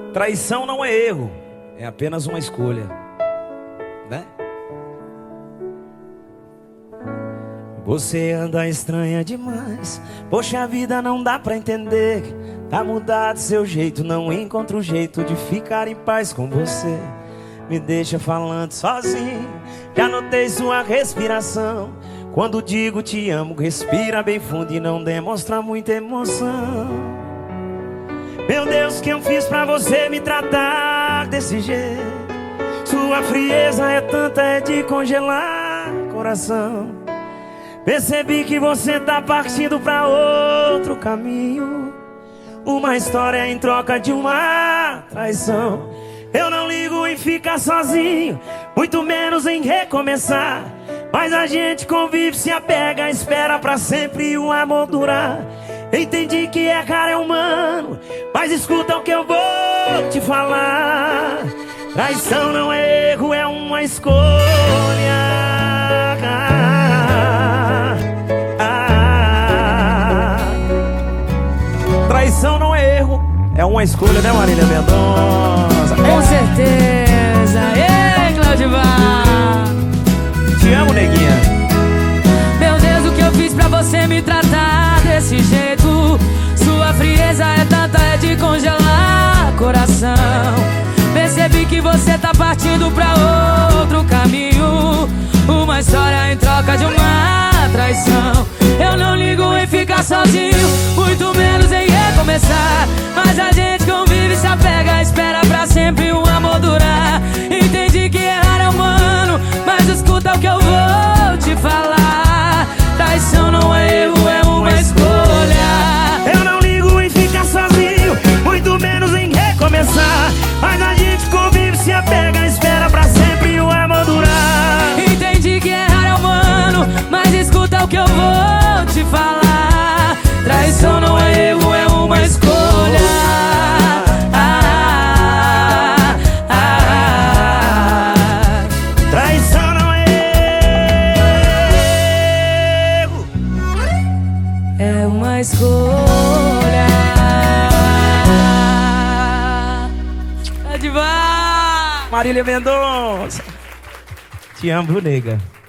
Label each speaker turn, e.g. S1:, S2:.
S1: Traição não é erro, é apenas uma escolha, né? Você anda estranha demais. Poxa vida, não dá pra entender. Tá mudado seu jeito, não encontro o jeito de ficar em paz com você. Me deixa falando sozinho. Já notei sua respiração. Quando digo te amo, respira bem fundo e não demonstra muita emoção. Meu Deus, o que eu fiz pra você me tratar desse jeito? Sua frieza é tanta, é de congelar coração. Percebi que você tá partindo pra outro caminho. Uma história em troca de uma traição. Eu não ligo em ficar sozinho, muito menos em recomeçar. Mas a gente convive, se apega, espera pra sempre o amor durar. Entendi que errar é humano, mas escuta o que eu vou te falar. Traição não é erro, é uma escolha. Traição não é erro, é uma escolha, né, Marília Mendonça?
S2: Com certeza. Ei, Claudivar,
S1: Te amo, neguinha.
S2: meu Deus, o que eu fiz pra você me tratar desse jeito? Sua frieza é tanta, é de congelar coração. Percebi que você tá partindo pra outro caminho. Uma história em troca de uma traição. Eu não ligo em ficar sozinho, muito menos em recomeçar. Mas a gente convive, se apega, espera pra sempre um amor durar. Entendi que errar é humano, mas escuta o que eu vou te falar. Traição não é erro, é uma escolha.
S1: Eu não ligo em ficar sozinho, muito menos em recomeçar. Mas a gente convive, se apega, espera pra sempre o amor durar.
S2: Entendi que errar é humano, mas escuta o que eu vou te falar. Traição não é erro, é uma escolha.
S1: Traição não é erro,
S2: É uma escolha. Adivar!
S1: Marília Mendonça. Te amo, nega.